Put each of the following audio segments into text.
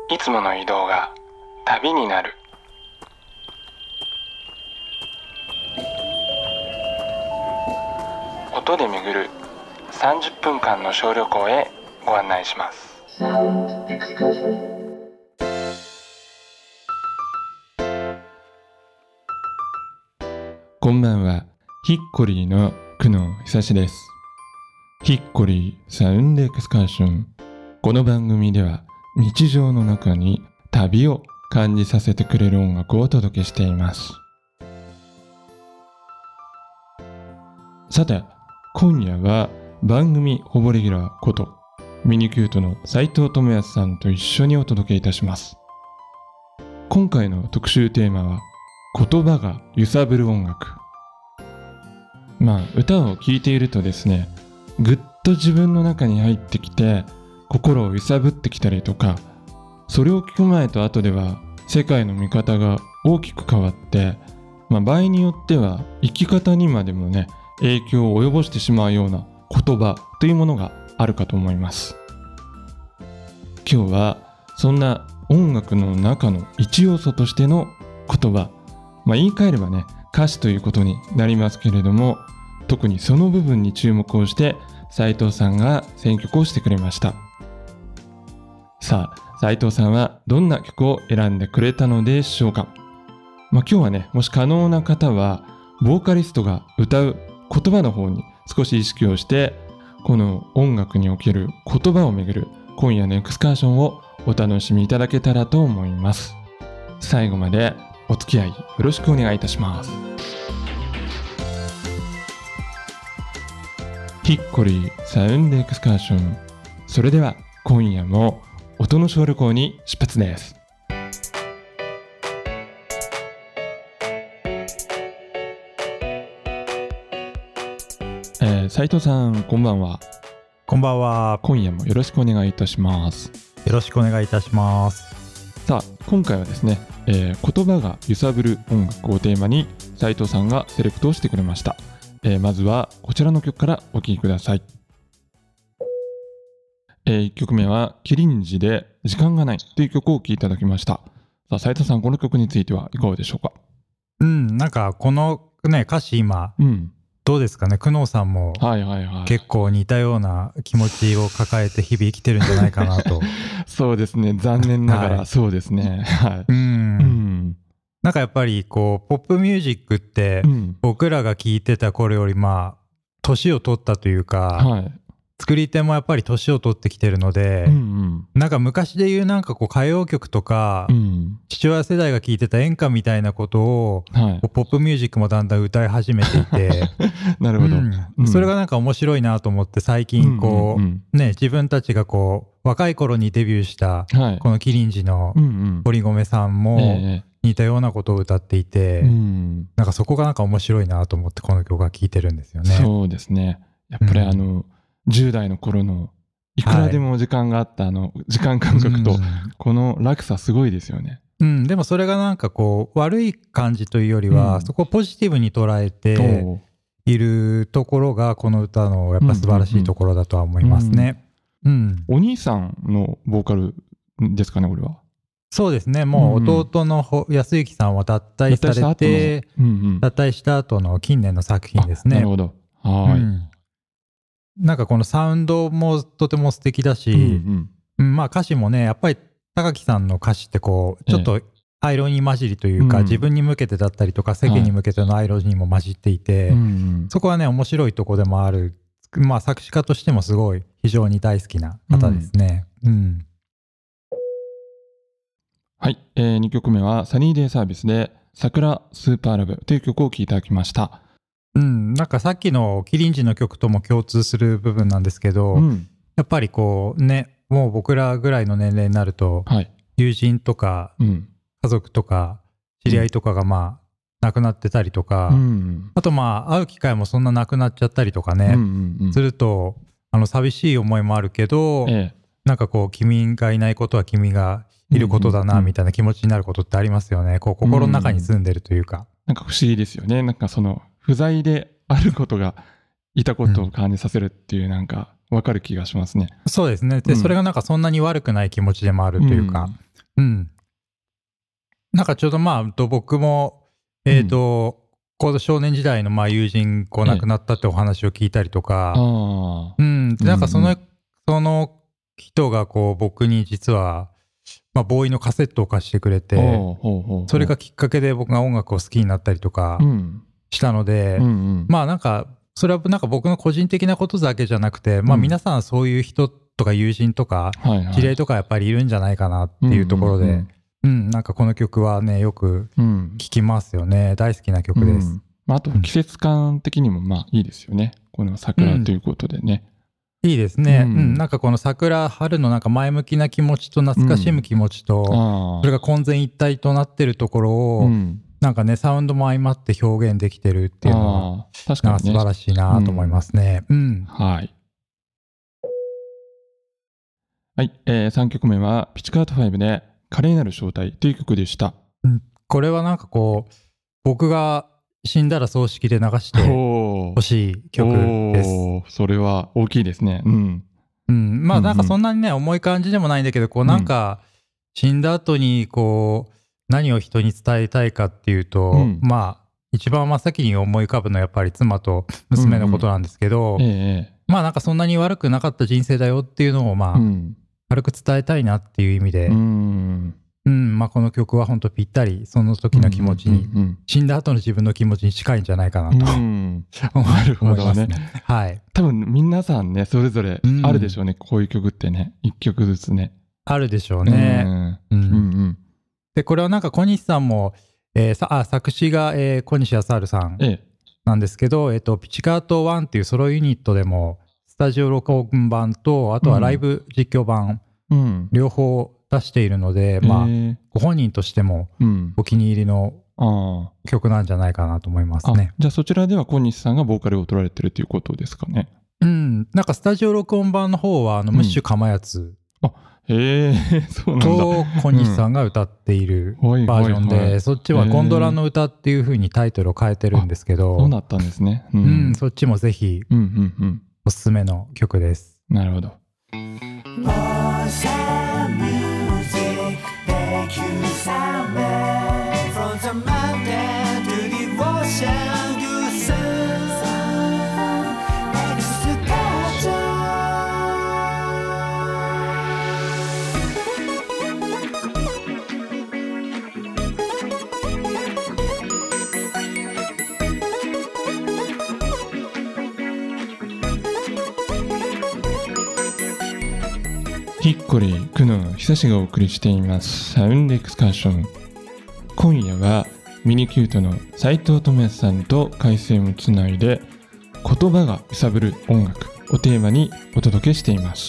いつもの移動が旅になる。音で巡る30分間の小旅行へご案内します。こんばんは。ヒッコリーの久野久志です。ヒッコリーサウンドエクスカーション。この番組では日常の中に旅を感じさせてくれる音楽をお届けしています。さて、今夜は番組ほぼレギュラーことミニキュートの斉藤智康さんと一緒にお届けいたします。今回の特集テーマは言葉が揺さぶる音楽。歌を聴いているとですね、ぐっと自分の中に入ってきて心を揺さぶってきたりとか、それを聞く前と後では世界の見方が大きく変わって、場合によっては生き方にまでもね、影響を及ぼしてしまうような言葉というものがあるかと思います。今日はそんな音楽の中の一要素としての言葉、言い換えればね、歌詞ということになりますけれども、特にその部分に注目をして斉藤さんが選曲をしてくれました。さあ、斉藤さんはどんな曲を選んでくれたのでしょうか。今日はね、もし可能な方はボーカリストが歌う言葉の方に少し意識をして、この音楽における言葉をめぐる今夜のエクスカーションをお楽しみいただけたらと思います。最後までお付き合いよろしくお願いいたします。ヒッコリーサウンドエクスカーション。それでは今夜も音の小旅行に出発です。斉藤さん、こんばんは。 こんばんは。 今夜もよろしくお願いいたします。 よろしくお願いいたします。 さあ、今回はですね、言葉が揺さぶる音楽をテーマに斉藤さんがセレクトをしてくれました。まずはこちらの曲からお聴きください。1曲目はキリンジで時間がないという曲をお聴きいただきました。さあ、斉藤さん、この曲についてはいかがでしょうか。 なんかこのね、歌詞今、どうですかね。久能さんも結構似たような気持ちを抱えて日々生きてるんじゃないかなと。 そうですね、残念ながらそうですね。 なんかやっぱりこうポップミュージックって僕らが聴いてた頃より年を取ったというか、作り手もやっぱり年を取ってきてるので、なんか昔で言うなんかこう歌謡曲とか、父親世代が聴いてた演歌みたいなことを、ポップミュージックもだんだん歌い始めていてなるほど、 それがなんか面白いなと思って、最近こう、自分たちがこう若い頃にデビューした、このキリンジの堀米さんも似たようなことを歌っていて、なんかそこがなんか面白いなと思ってこの曲は聴いてるんですよね。 そうですね。やっぱり10代の頃のいくらでも時間があった時間感覚とこの落差すごいですよね。 でもそれがなんかこう悪い感じというよりは、そこをポジティブに捉えているところがこの歌のやっぱ素晴らしいところだとは思いますね。 お兄さんのボーカルですかね、これは。 そうですね。もう弟の安幸さんは脱退されて、脱退した後の近年の作品ですね。 なるほど。 なんかこのサウンドもとても素敵だし、歌詞もね、やっぱり高木さんの歌詞ってこうちょっとアイロニー混じりというか、自分に向けてだったりとか世間に向けてのアイロニーも混じっていて、そこはね面白いとこでもある。作詞家としてもすごい非常に大好きな方ですね。 はい、2曲目はサニーデイサービスで桜スーパーラブという曲を聴いていただきました。 なんかさっきのキリンジの曲とも共通する部分なんですけど、やっぱりこうね、もう僕らぐらいの年齢になると、友人とか、家族とか知り合いとかが亡くなってたりとか、あと会う機会もそんななくなっちゃったりとかね、すると寂しい思いもあるけど、なんかこう君がいないことは君がいることだなみたいな気持ちになることってありますよね。こう心の中に住んでるというか、 なんか不思議ですよね。なんかその不在であることがいたことを感じさせるっていう、なんか分かる気がしますね。 そうですね。で、それがなんかそんなに悪くない気持ちでもあるというか、 なんかちょうど僕も少年時代の友人亡くなったってお話を聞いたりとか、なんかその人が僕に実はボーイのカセットを貸してくれて、それがきっかけで僕が音楽を好きになったりとかしたので、なんかそれはなんか僕の個人的なことだけじゃなくて、皆さんそういう人とか友人とか知り合いとかやっぱりいるんじゃないかなっていうところで、なんかこの曲はねよく聴きますよね。大好きな曲です。 あと季節感的にもいいですよね。この桜ということでね。 いいですね。なんかこの桜、春のなんか前向きな気持ちと懐かしむ気持ちと、それが混然一体となってるところを、なんかね、サウンドも相まって表現できてるっていうのは、確かにね、素晴らしいなと思いますね。 はい。はい、3曲目は、ピチカート5で、華麗なる正体という曲でした。 これはなんか僕が死んだら葬式で流してほしい曲です。 それは大きいですね。 なんかそんなにね、重い感じでもないんだけど、なんか死んだ後に何を人に伝えたいかっていうと、一番真っ先に思い浮かぶのはやっぱり妻と娘のことなんですけど、なんかそんなに悪くなかった人生だよっていうのを軽く伝えたいなっていう意味で、この曲は本当ぴったりその時の気持ちに、死んだ後の自分の気持ちに近いんじゃないかなとなるほどね。 はい。 多分皆さんねそれぞれあるでしょうね、こういう曲ってね、一曲ずつねあるでしょうね。でこれはなんか小西さんも、作詞が、小西康晴さんなんですけど、ピチカート1っていうソロユニットでもスタジオ録音版とあとはライブ実況版、両方出しているので、ご本人としてもお気に入りの曲なんじゃないかなと思いますね。 じゃあそちらでは小西さんがボーカルを取られてるということですかね。 なんかスタジオ録音版の方はムッシュかまやつそうなんだ。 と小西さんが歌っているバージョンで、そっちはゴンドラの歌っていう風にタイトルを変えてるんですけど、 そうだったんですね。 そっちもぜひおすすめの曲です。 なるほど。ヒッコリー、久野久志がお送りしていますサウンドエクスカーション。今夜はミニキュートの斉藤智康さんと回線をつないで言葉が揺さぶる音楽をテーマにお届けしています。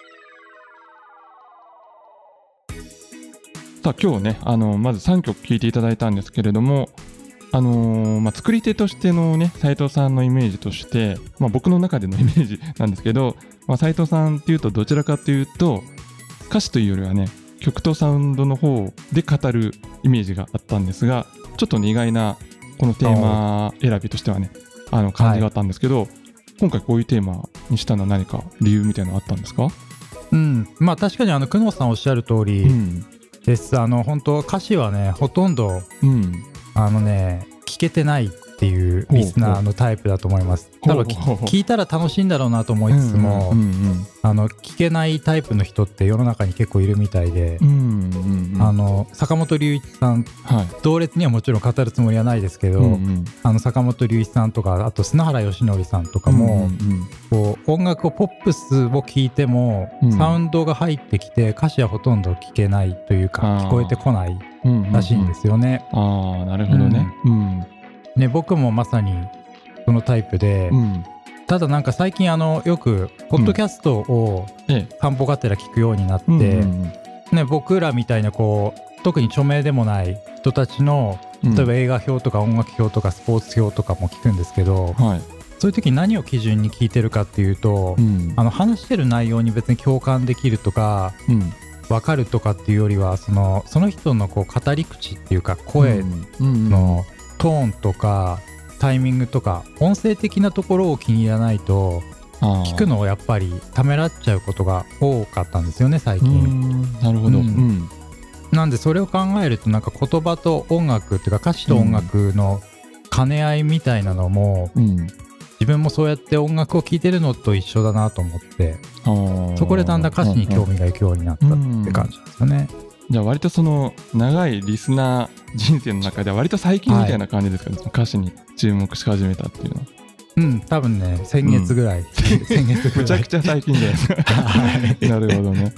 さあ今日ねまず3曲聴いていただいたんですけれども、作り手としてのね斉藤さんのイメージとして、僕の中でのイメージなんですけど、斉藤さんっていうとどちらかというと歌詞というよりはね曲とサウンドの方で語るイメージがあったんですが、ちょっと意外なこのテーマ選びとしてはね感じがあったんですけど、今回こういうテーマにしたのは何か理由みたいなのあったんですか？ 確かに久野さんおっしゃる通りです。本当歌詞はねほとんど聞けてないっていうリスナーのタイプだと思います。多分聞いたら楽しいんだろうなと思いつつも、聞けないタイプの人って世の中に結構いるみたいで、坂本龍一さん、同列にはもちろん語るつもりはないですけど、坂本龍一さんとかあと砂原義則さんとかも、音楽をポップスを聴いても、サウンドが入ってきて歌詞はほとんど聞けないというか聞こえてこないらしいんですよね。 なるほどね。 僕もまさにそのタイプで、ただなんか最近よくポッドキャストを散歩がてら聞くようになって、僕らみたいな特に著名でもない人たちの例えば映画表とか音楽表とかスポーツ表とかも聞くんですけど、そういう時に何を基準に聞いてるかっていうと、話してる内容に別に共感できるとか、分かるとかっていうよりはその人の語り口っていうか声のトーンとかタイミングとか音声的なところを気に入らないと聞くのをやっぱりためらっちゃうことが多かったんですよね最近。 なるほど。 なんでそれを考えるとなんか言葉と音楽っていうか歌詞と音楽の兼ね合いみたいなのも、自分もそうやって音楽を聴いてるのと一緒だなと思って、そこでだんだん歌詞に興味がいくようになったって感じですよね。 じゃあ割とその長いリスナー人生の中では割と最近みたいな感じですかね、歌詞に注目し始めたっていうのは。 多分ね先月ぐらい、先月ぐらいめちゃくちゃ最近でなるほどね。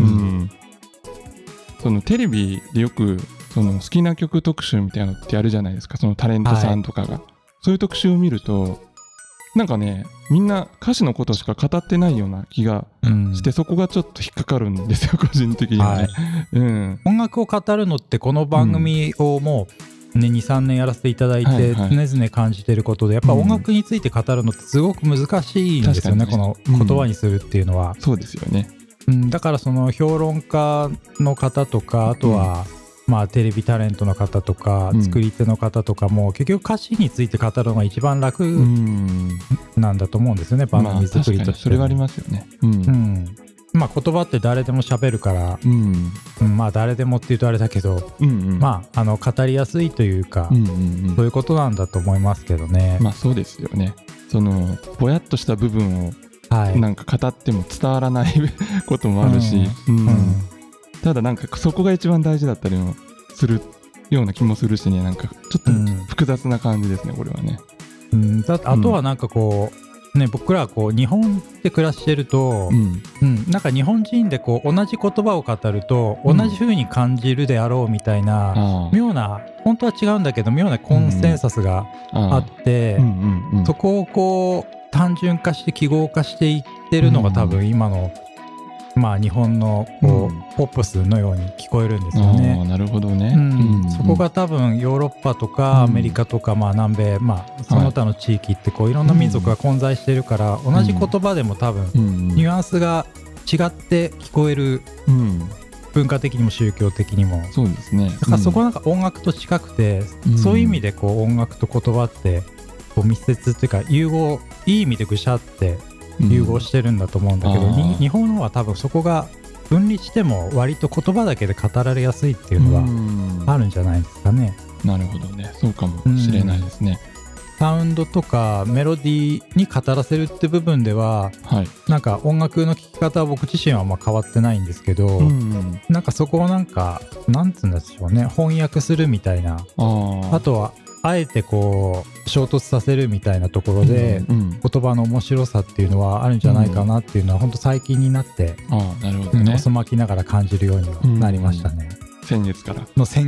そのテレビでよくその好きな曲特集みたいなのってやるじゃないですか、そのタレントさんとかが、そういう特集を見るとなんかね、みんな歌詞のことしか語ってないような気がして、そこがちょっと引っかかるんですよ個人的にはね。 音楽を語るのってこの番組をもう、2、3年やらせていただいて常々感じてることで、やっぱ音楽について語るのってすごく難しいんですよね、この言葉にするっていうのは。 そうですよね。 だからその評論家の方とか、あとはまあテレビタレントの方とか作り手の方とかも結局歌詞について語るのが一番楽なんだと思うんですよね、番組作りとして。 それはありますよね。 まあ言葉って誰でも喋るから、まあ誰でもっていうとあれだけど、まあ語りやすいというか、そういうことなんだと思いますけどね。 まあそうですよね。そのぼやっとした部分をなんか語っても伝わらないこともあるし、ただなんかそこが一番大事だったりもするような気もするしね、なんかちょっと複雑な感じですね、これはね。 あとはなんかこうね、僕らはこう日本で暮らしてると、なんか日本人でこう同じ言葉を語ると同じ風に感じるであろうみたいな、妙な、本当は違うんだけど妙なコンセンサスがあって、そこをこう単純化して記号化していってるのが多分今のまあ日本のこうポップスのように聞こえるんですよね。 なるほどね。 そこが多分ヨーロッパとかアメリカとか、まあ南米、まあその他の地域ってこういろんな民族が混在してるから、同じ言葉でも多分ニュアンスが違って聞こえる、文化的にも宗教的にも。 そうですね。 だからそこはなんか音楽と近くて、そういう意味でこう音楽と言葉ってこう密接っていうか融合、いい意味でぐしゃって融合してるんだと思うんだけど、日本は多分そこが分離しても割と言葉だけで語られやすいっていうのはあるんじゃないですかね。 なるほどね、そうかもしれないですね。 サウンドとかメロディーに語らせるって部分では、なんか音楽の聴き方は僕自身はまあ変わってないんですけど、なんかそこをなんかなんつうんでしょうね、翻訳するみたいな、あとはあえてこう衝突させるみたいなところで、言葉の面白さっていうのはあるんじゃないかなっていうのは、本当最近になって遅まきながら感じるようにはなりましたね。 先月から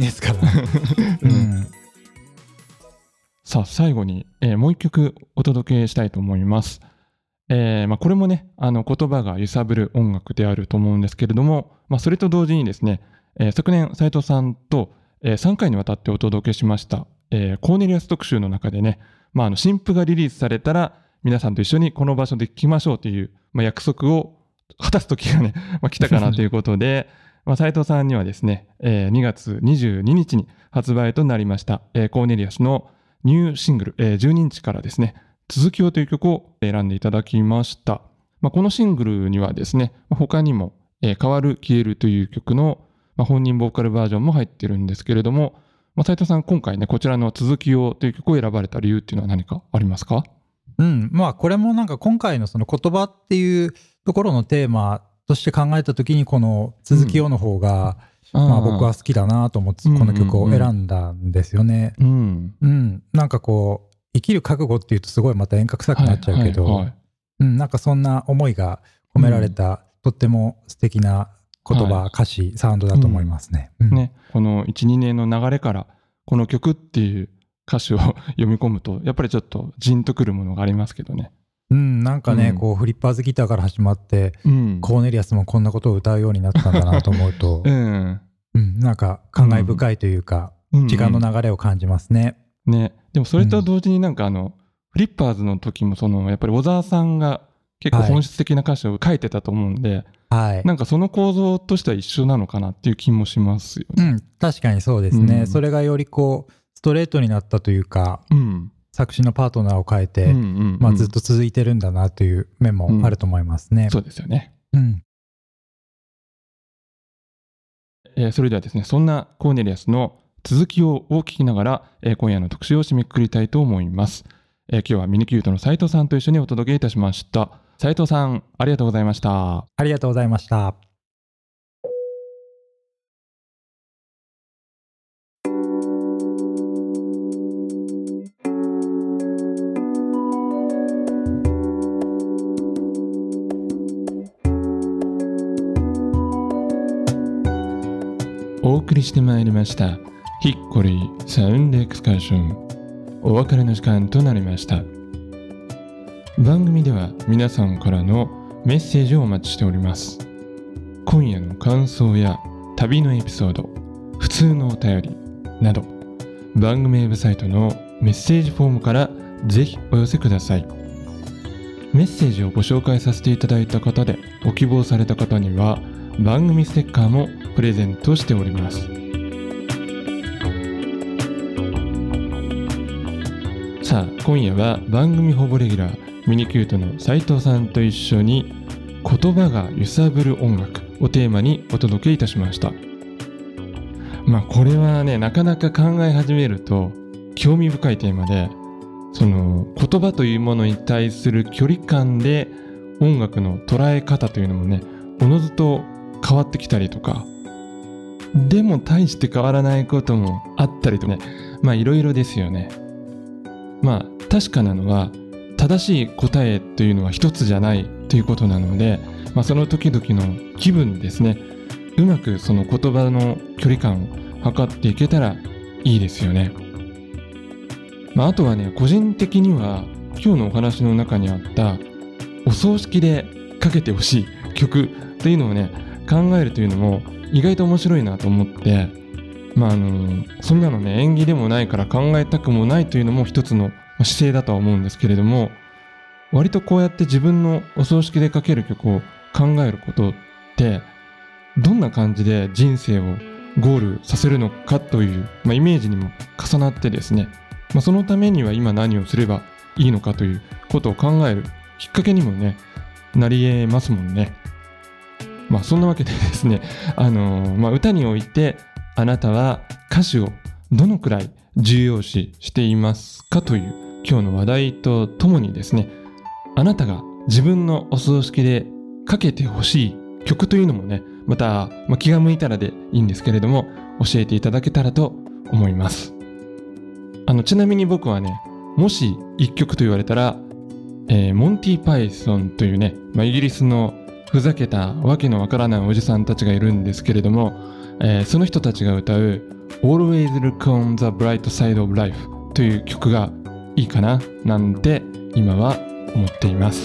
さあ最後に、もう一曲お届けしたいと思います。これもね言葉が揺さぶる音楽であると思うんですけれども、それと同時にですね、昨年斉藤さんと、3回にわたってお届けしましたコーネリアス特集の中でね、新譜がリリースされたら皆さんと一緒にこの場所で聴きましょうという、約束を果たす時がね、来たかなということで斉藤さんにはですね、2月22日に発売となりました、コーネリアスのニューシングル、12日からですね、続きをという曲を選んでいただきました。このシングルにはですね、他にも、変わる消えるという曲の、本人ボーカルバージョンも入ってるんですけれども、斉藤さん今回ねこちらの続きをという曲を選ばれた理由っていうのは何かありますか？ これもなんか今回のその言葉っていうところのテーマとして考えた時にこの続きをの方が、僕は好きだなと思ってこの曲を選んだんですよね。なんかこう生きる覚悟っていうとすごいまた遠隔臭くなっちゃうけど、なんかそんな思いが込められた、とっても素敵な言葉、歌詞、サウンドだと思いますね。 この 1,2 年の流れからこの曲っていう歌詞を読み込むとやっぱりちょっとジンとくるものがありますけどね。 なんかね、こうフリッパーズギターから始まって、コーネリアスもこんなことを歌うようになったんだなと思うと、なんか感慨深いというか、時間の流れを感じますね。 でもそれと同時になんかフリッパーズの時もやっぱり小沢さんが結構本質的な歌詞を書いてたと思うんで、なんかその構造としては一緒なのかなっていう気もしますよね。 確かにそうですね。それがよりこうストレートになったというか、作詞のパートナーを変えて、ずっと続いてるんだなという面もあると思いますね。 そうですよね。 それではですね、そんなコーネリアスの続きを聞きながら、今夜の特集を締めくくりたいと思います。今日はミニキュートの斉藤さんと一緒にお届けいたしました。斉藤さん、ありがとうございました。 ありがとうございました。 お送りしてまいりましたヒッコリーサウンドエクスカーション、お別れの時間となりました。番組では皆さんからのメッセージをお待ちしております。今夜の感想や旅のエピソード、普通のお便りなど、番組ウェブサイトのメッセージフォームからぜひお寄せください。メッセージをご紹介させていただいた方でご希望された方には番組ステッカーもプレゼントしております。さあ、今夜は番組ほぼレギュラーミニキュートの斉藤さんと一緒に言葉が揺さぶる音楽をテーマにお届けいたしました。これはね、なかなか考え始めると興味深いテーマで、その言葉というものに対する距離感で音楽の捉え方というのもね、おのずと変わってきたりとか、でも大して変わらないこともあったりとね、いろいろですよね。確かなのは正しい答えというのは一つじゃないということなので、その時々の気分ですね、うまくその言葉の距離感を測っていけたらいいですよね。あとはね、個人的には今日のお話の中にあったお葬式でかけてほしい曲というのをね、考えるというのも意外と面白いなと思って、そんなのね、縁起でもないから考えたくもないというのも一つの姿勢だとは思うんですけれども、割とこうやって自分のお葬式でかける曲を考えることってどんな感じで人生をゴールさせるのかという、イメージにも重なってですね、そのためには今何をすればいいのかということを考えるきっかけにもね、なり得ますもんね。そんなわけでですね、歌においてあなたは歌詞をどのくらい重要視していますかという今日の話題とともにですね、あなたが自分のお葬式でかけてほしい曲というのもね、また、気が向いたらでいいんですけれども教えていただけたらと思います。ちなみに僕はね、もし一曲と言われたら、モンティ・パイソンというね、イギリスのふざけたわけのわからないおじさんたちがいるんですけれども、その人たちが歌う Always Look on the Bright Side of Life という曲がいいかななんて今は思っています。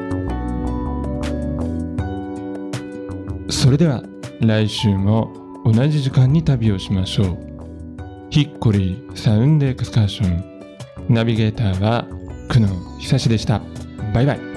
それでは来週も同じ時間に旅をしましょう。ヒッコリーサウンドエクスカーション、ナビゲーターは久野久志でした。バイバイ。